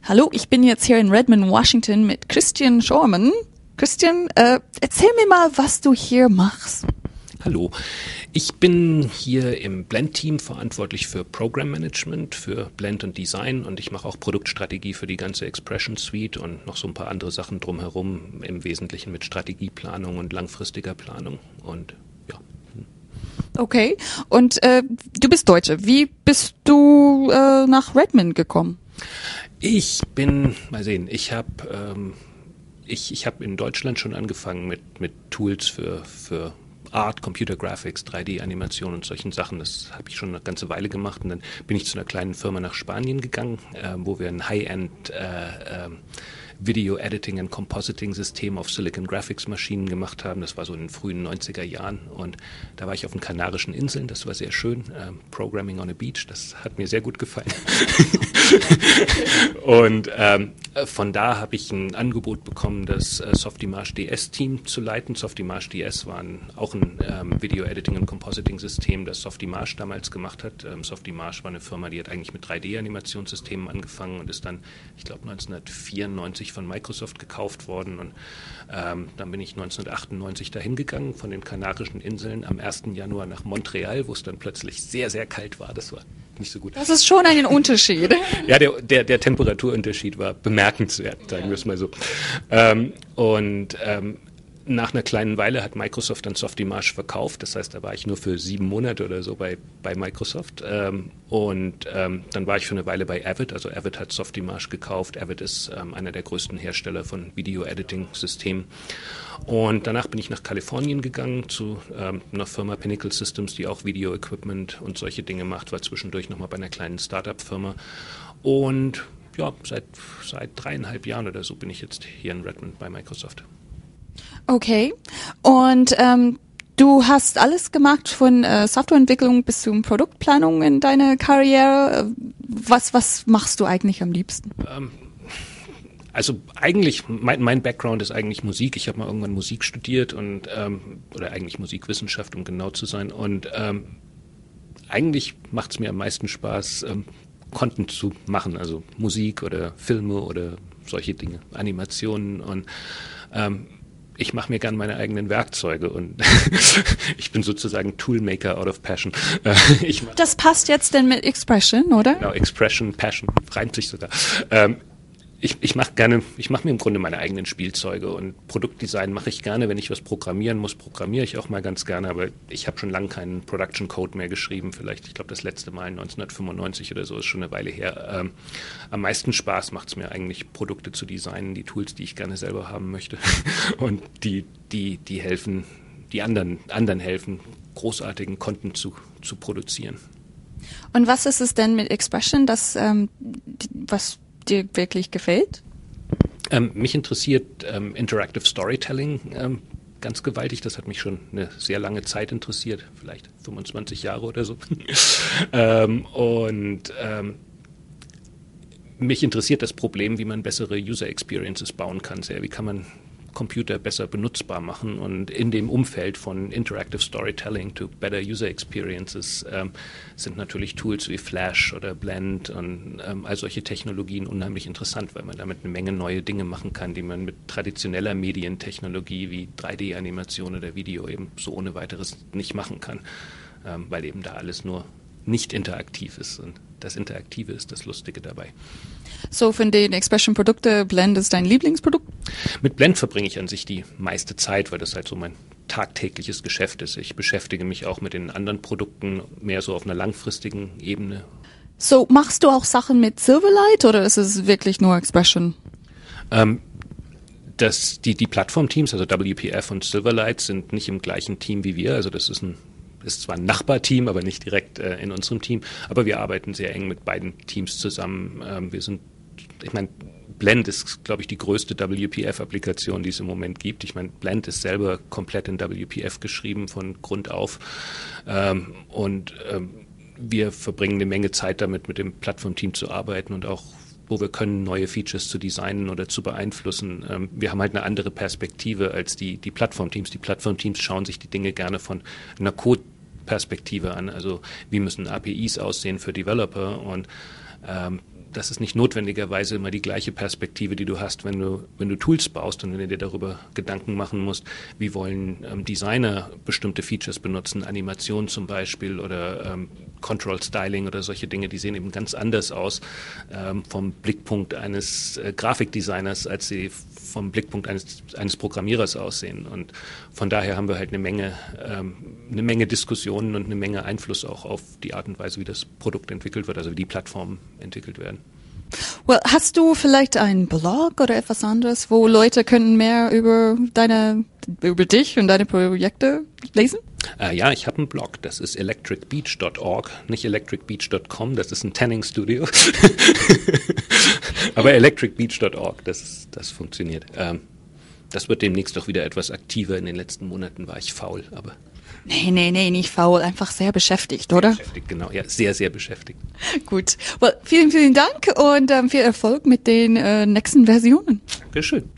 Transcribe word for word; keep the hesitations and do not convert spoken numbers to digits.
Hallo, ich bin jetzt hier in Redmond, Washington mit Christian Schorman. Christian, äh, erzähl mir mal, was du hier machst. Hallo, ich bin hier im Blend-Team verantwortlich für Program Management, für Blend und Design, und ich mache auch Produktstrategie für die ganze Expression Suite und noch so ein paar andere Sachen drumherum, im Wesentlichen mit Strategieplanung und langfristiger Planung und ja. Okay, und äh, du bist Deutsche. Wie bist du äh, nach Redmond gekommen? Ich bin, mal sehen, ich habe ähm, ich, ich hab in Deutschland schon angefangen mit, mit Tools für, für Art, Computer Graphics, drei D-Animation und solchen Sachen. Das habe ich schon eine ganze Weile gemacht, und dann bin ich zu einer kleinen Firma nach Spanien gegangen, äh, wo wir ein High-End äh, äh, Video Editing and Compositing System auf Silicon Graphics Maschinen gemacht haben. Das war so in den frühen neunziger Jahren, und da war ich auf den Kanarischen Inseln. Das war sehr schön. Ähm, Programming on a Beach, das hat mir sehr gut gefallen. Und ähm, von da habe ich ein Angebot bekommen, das äh, Softimage D S Team zu leiten. Softimage D S war ein, auch ein ähm, Video Editing und Compositing System, das Softimage damals gemacht hat. Ähm, Softimage war eine Firma, die hat eigentlich mit drei D-Animationssystemen angefangen und ist dann, ich glaube, neunzehnhundertvierundneunzig von Microsoft gekauft worden. Und ähm, dann bin ich neunzehnhundertachtundneunzig dahin gegangen, von den Kanarischen Inseln am ersten Januar nach Montreal, wo es dann plötzlich sehr, sehr kalt war. Das war nicht so gut. Das ist schon ein Unterschied. Ja, der, der, der Temperaturunterschied war bemerkenswert, sagen wir es mal so. Ähm, und ähm, nach einer kleinen Weile hat Microsoft dann Softimage verkauft. Das heißt, da war ich nur für sieben Monate oder so bei, bei Microsoft. Ähm, und ähm, dann war ich für eine Weile bei Avid. Also Avid hat Softimage gekauft. Avid ist ähm, einer der größten Hersteller von Video-Editing-Systemen. Und danach bin ich nach Kalifornien gegangen zu ähm, einer Firma Pinnacle Systems, die auch Video-Equipment und solche Dinge macht. War zwischendurch nochmal bei einer kleinen Start-up-Firma. Und ja, seit, seit dreieinhalb Jahren oder so bin ich jetzt hier in Redmond bei Microsoft. Okay, und ähm, du hast alles gemacht, von äh, Softwareentwicklung bis zur Produktplanung in deiner Karriere. Was, was machst du eigentlich am liebsten? Ähm, also eigentlich, mein, mein Background ist eigentlich Musik. Ich habe mal irgendwann Musik studiert und ähm, oder eigentlich Musikwissenschaft, um genau zu sein. Und ähm, eigentlich macht es mir am meisten Spaß, ähm, Content zu machen, also Musik oder Filme oder solche Dinge, Animationen, und ähm, ich mache mir gern meine eigenen Werkzeuge, und ich bin sozusagen Toolmaker out of passion. Ich mach, das passt jetzt denn mit Expression, oder? Genau, Expression, Passion, reimt sich sogar. Ähm, ich ich mache gerne, ich mache mir im Grunde meine eigenen Spielzeuge, und Produktdesign mache ich gerne. Wenn ich was programmieren muss, programmiere ich auch mal ganz gerne, aber ich habe schon lange keinen Production Code mehr geschrieben. Vielleicht, ich glaube, das letzte Mal neunzehnhundertfünfundneunzig oder so, ist schon eine Weile her. Ähm, am meisten Spaß macht es mir eigentlich, Produkte zu designen, die Tools, die ich gerne selber haben möchte, und die, die, die helfen, die anderen, anderen helfen, großartigen Content zu, zu produzieren. Und was ist es denn mit Expression, das, ähm, was dir wirklich gefällt? Ähm, mich interessiert ähm, Interactive Storytelling ähm, ganz gewaltig. Das hat mich schon eine sehr lange Zeit interessiert, vielleicht fünfundzwanzig Jahre oder so. ähm, und ähm, mich interessiert das Problem, wie man bessere User Experiences bauen kann. Sehr, wie kann man Computer besser benutzbar machen, und in dem Umfeld von Interactive Storytelling to Better User Experiences ähm, sind natürlich Tools wie Flash oder Blend und ähm, all solche Technologien unheimlich interessant, weil man damit eine Menge neue Dinge machen kann, die man mit traditioneller Medientechnologie wie drei D-Animation oder Video eben so ohne weiteres nicht machen kann, ähm, weil eben da alles nur nicht interaktiv ist, und das Interaktive ist das Lustige dabei. So, von den Expression-Produkte, Blend ist dein Lieblingsprodukt? Mit Blend verbringe ich an sich die meiste Zeit, weil das halt so mein tagtägliches Geschäft ist. Ich beschäftige mich auch mit den anderen Produkten mehr so auf einer langfristigen Ebene. So, machst du auch Sachen mit Silverlight, oder ist es wirklich nur Expression? Ähm, das, die, die Plattformteams, also W P F und Silverlight, sind nicht im gleichen Team wie wir. Also das ist ein ist zwar ein Nachbarteam, aber nicht direkt äh, in unserem Team. Aber wir arbeiten sehr eng mit beiden Teams zusammen. Ähm, wir sind, ich meine, Blend ist, glaube ich, die größte W P F-Applikation, die es im Moment gibt. Ich meine, Blend ist selber komplett in W P F geschrieben von Grund auf. Ähm, und ähm, wir verbringen eine Menge Zeit damit, mit dem Plattformteam zu arbeiten und auch, wo wir können, neue Features zu designen oder zu beeinflussen. Ähm, wir haben halt eine andere Perspektive als die, die Plattformteams. Die Plattformteams schauen sich die Dinge gerne von einer Code-Perspektive an. Also wie müssen A P Is aussehen für Developer, und ähm, das ist nicht notwendigerweise immer die gleiche Perspektive, die du hast, wenn du, wenn du Tools baust und wenn du dir darüber Gedanken machen musst, wie wollen ähm, Designer bestimmte Features benutzen, Animation zum Beispiel oder ähm, Control Styling oder solche Dinge, die sehen eben ganz anders aus ähm, vom Blickpunkt eines äh, Grafikdesigners, als sie vom Blickpunkt eines, eines Programmierers aussehen. Und von daher haben wir halt eine Menge, ähm, eine Menge Diskussionen und eine Menge Einfluss auch auf die Art und Weise, wie das Produkt entwickelt wird, also wie die Plattformen entwickelt werden. Well, hast du vielleicht einen Blog oder etwas anderes, wo Leute können mehr über deine, über dich und deine Projekte lesen? Äh, ja, ich habe einen Blog, das ist electric beach dot org, nicht electric beach dot com, das ist ein Tanning Studio. Aber electric beach dot org, das, das funktioniert. Ähm, das wird demnächst doch wieder etwas aktiver. In den letzten Monaten war ich faul, aber... Nee, nee, nee, nicht faul, einfach sehr beschäftigt, oder? Beschäftigt, genau, ja, sehr, sehr beschäftigt. Gut, well, vielen, vielen Dank und ähm, viel Erfolg mit den äh, nächsten Versionen. Dankeschön.